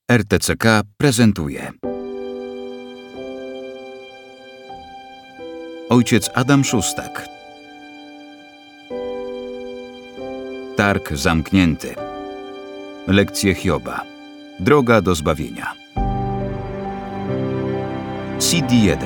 RTCK prezentuje. Ojciec Adam Szustak. Targ zamknięty. Lekcje Hioba. Droga do zbawienia. CD1.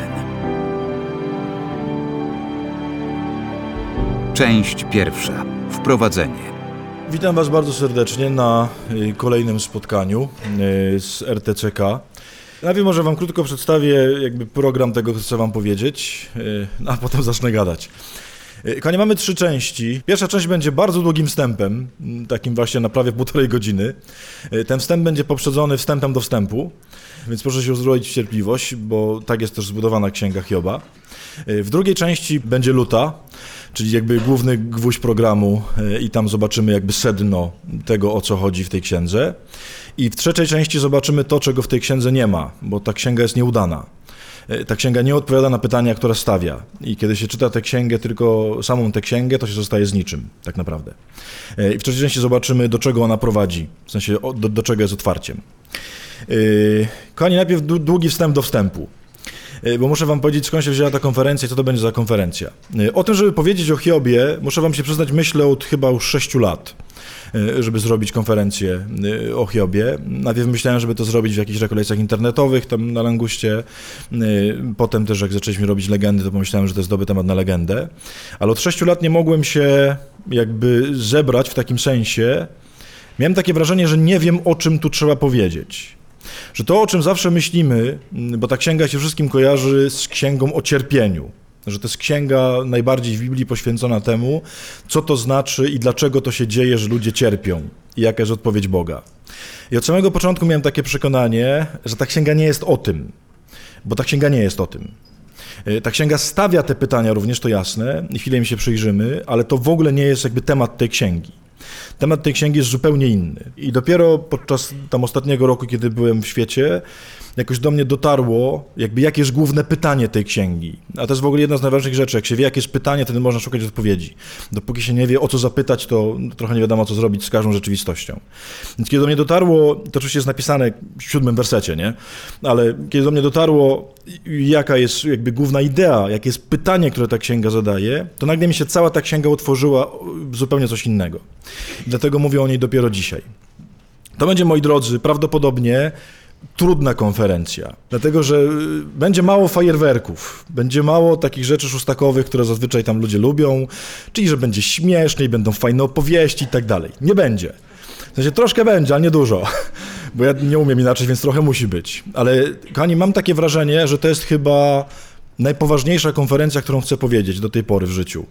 Część pierwsza. Wprowadzenie. Witam Was bardzo serdecznie na kolejnym spotkaniu z RTCK. Najpierw może Wam krótko przedstawię program tego, co chcę Wam powiedzieć, a potem zacznę gadać. Kochani, mamy 3 części. Pierwsza część będzie bardzo długim wstępem, takim właśnie na prawie 1,5 godziny. Ten wstęp będzie poprzedzony wstępem do wstępu, więc proszę się uzbroić w cierpliwość, bo tak jest też zbudowana Księga Hioba. W drugiej części będzie luta, czyli główny gwóźdź programu i tam zobaczymy sedno tego, o co chodzi w tej księdze. I w trzeciej części zobaczymy to, czego w tej księdze nie ma, bo ta księga jest nieudana. Ta księga nie odpowiada na pytania, które stawia. I kiedy się czyta tę księgę, tylko samą tę księgę, to się zostaje z niczym, tak naprawdę. I w trzeciej części zobaczymy, do czego ona prowadzi, w sensie do czego jest otwarciem. Kochani, najpierw długi wstęp do wstępu. Bo muszę Wam powiedzieć, skąd się wzięła ta konferencja i co to będzie za konferencja. O tym, żeby powiedzieć o Hiobie, muszę Wam się przyznać, myślę od chyba już 6 lat, żeby zrobić konferencję o Hiobie. Najpierw myślałem, żeby to zrobić w jakichś rekolekcjach internetowych, tam na Languście. Potem też, jak zaczęliśmy robić legendy, to pomyślałem, że to jest dobry temat na legendę. Ale od 6 lat nie mogłem się zebrać w takim sensie. Miałem takie wrażenie, że nie wiem, o czym tu trzeba powiedzieć. Że to, o czym zawsze myślimy, bo ta księga się wszystkim kojarzy z księgą o cierpieniu, że to jest księga najbardziej w Biblii poświęcona temu, co to znaczy i dlaczego to się dzieje, że ludzie cierpią i jaka jest odpowiedź Boga. I od samego początku miałem takie przekonanie, że ta księga nie jest o tym, bo ta księga nie jest o tym. Ta księga stawia te pytania, również to jasne, i chwilę im się przyjrzymy, ale to w ogóle nie jest temat tej księgi. Temat tej księgi jest zupełnie inny. I dopiero podczas tam ostatniego roku, kiedy byłem w świecie, jakoś do mnie dotarło, jakie jest główne pytanie tej księgi. A to jest w ogóle jedna z najważniejszych rzeczy. Jak się wie, jakie jest pytanie, wtedy można szukać odpowiedzi. Dopóki się nie wie, o co zapytać, to trochę nie wiadomo, co zrobić z każdą rzeczywistością. Więc kiedy do mnie dotarło, to oczywiście jest napisane w 7 wersecie, nie? Ale kiedy do mnie dotarło, jaka jest główna idea, jakie jest pytanie, które ta księga zadaje, to nagle mi się cała ta księga otworzyła w zupełnie coś innego. I dlatego mówię o niej dopiero dzisiaj. To będzie, moi drodzy, prawdopodobnie trudna konferencja, dlatego że będzie mało fajerwerków, będzie mało takich rzeczy szóstakowych, które zazwyczaj tam ludzie lubią, czyli że będzie śmiesznie i będą fajne opowieści i tak dalej. Nie będzie. W sensie troszkę będzie, ale nie dużo, bo ja nie umiem inaczej, więc trochę musi być. Ale, kochani, mam takie wrażenie, że to jest chyba najpoważniejsza konferencja, którą chcę powiedzieć do tej pory w życiu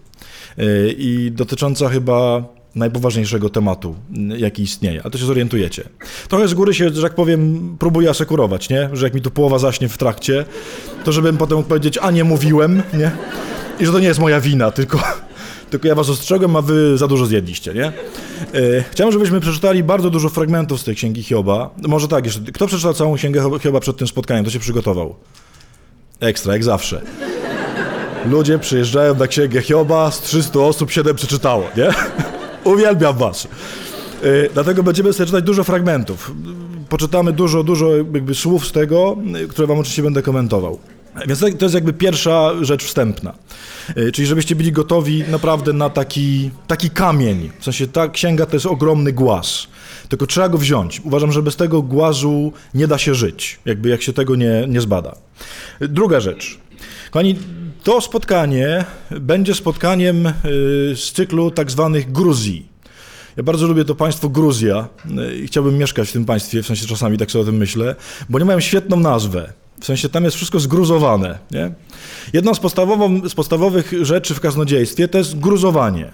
i dotycząca chyba najpoważniejszego tematu, jaki istnieje, a to się zorientujecie. Trochę z góry się, że tak powiem, próbuję asekurować, nie? Że jak mi tu połowa zaśnie w trakcie, to żebym potem mógł powiedzieć, a nie mówiłem, nie? I że to nie jest moja wina, tylko ja was ostrzegłem, a wy za dużo zjedliście, nie? Chciałem, żebyśmy przeczytali bardzo dużo fragmentów z tej Księgi Hioba. Może tak, jeszcze, kto przeczytał całą Księgę Hioba przed tym spotkaniem, to się przygotował? Ekstra, jak zawsze. Ludzie przyjeżdżają na Księgę Hioba, z 300 osób 7 przeczytało, nie? Uwielbiam was. Dlatego będziemy sobie czytać dużo fragmentów. Poczytamy dużo słów z tego, które wam oczywiście będę komentował. Więc to jest pierwsza rzecz wstępna. Czyli żebyście byli gotowi naprawdę na taki kamień. W sensie ta księga to jest ogromny głaz. Tylko trzeba go wziąć. Uważam, że bez tego głazu nie da się żyć, jak się tego nie zbada. Druga rzecz. Kochani, to spotkanie będzie spotkaniem z cyklu tak zwanych Gruzji. Ja bardzo lubię to państwo Gruzja i chciałbym mieszkać w tym państwie, w sensie czasami tak sobie o tym myślę, bo oni mają świetną nazwę. W sensie tam jest wszystko zgruzowane, nie? Jedną z podstawowych rzeczy w kaznodziejstwie to jest gruzowanie.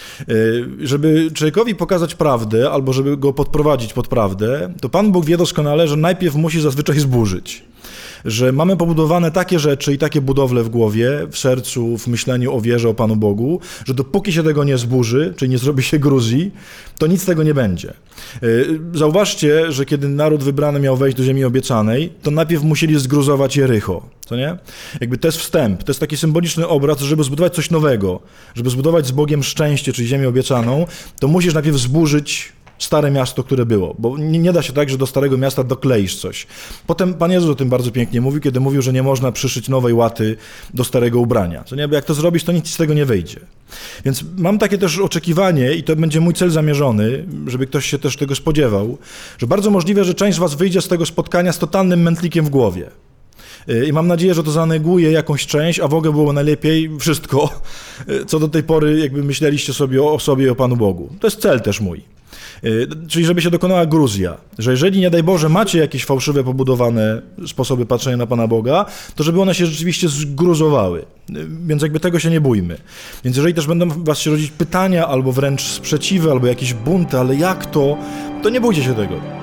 Żeby człowiekowi pokazać prawdę, albo żeby go podprowadzić pod prawdę, to Pan Bóg wie doskonale, że najpierw musi zazwyczaj zburzyć. Że mamy pobudowane takie rzeczy i takie budowle w głowie, w sercu, w myśleniu o wierze, o Panu Bogu, że dopóki się tego nie zburzy, czyli nie zrobi się Gruzji, to nic z tego nie będzie. Zauważcie, że kiedy naród wybrany miał wejść do ziemi obiecanej, to najpierw musieli zgruzować Jericho, co nie? To jest wstęp, to jest taki symboliczny obraz, żeby zbudować coś nowego, żeby zbudować z Bogiem szczęście, czyli ziemię obiecaną, to musisz najpierw zburzyć stare miasto, które było, bo nie da się tak, że do starego miasta dokleisz coś. Potem Pan Jezus o tym bardzo pięknie mówił, kiedy mówił, że nie można przyszyć nowej łaty do starego ubrania. Co nie, bo jak to zrobisz, to nic z tego nie wyjdzie. Więc mam takie też oczekiwanie i to będzie mój cel zamierzony, żeby ktoś się też tego spodziewał, że bardzo możliwe, że część z was wyjdzie z tego spotkania z totalnym mętlikiem w głowie. I mam nadzieję, że to zaneguje jakąś część, a w ogóle było najlepiej wszystko, co do tej pory jakby myśleliście sobie i o Panu Bogu. To jest cel też mój. Czyli żeby się dokonała gruzja, że jeżeli, nie daj Boże, macie jakieś fałszywe, pobudowane sposoby patrzenia na Pana Boga, to żeby one się rzeczywiście zgruzowały. Więc jakby tego się nie bójmy. Więc jeżeli też będą was się rodzić pytania, albo wręcz sprzeciwy, albo jakieś bunty, ale jak to nie bójcie się tego.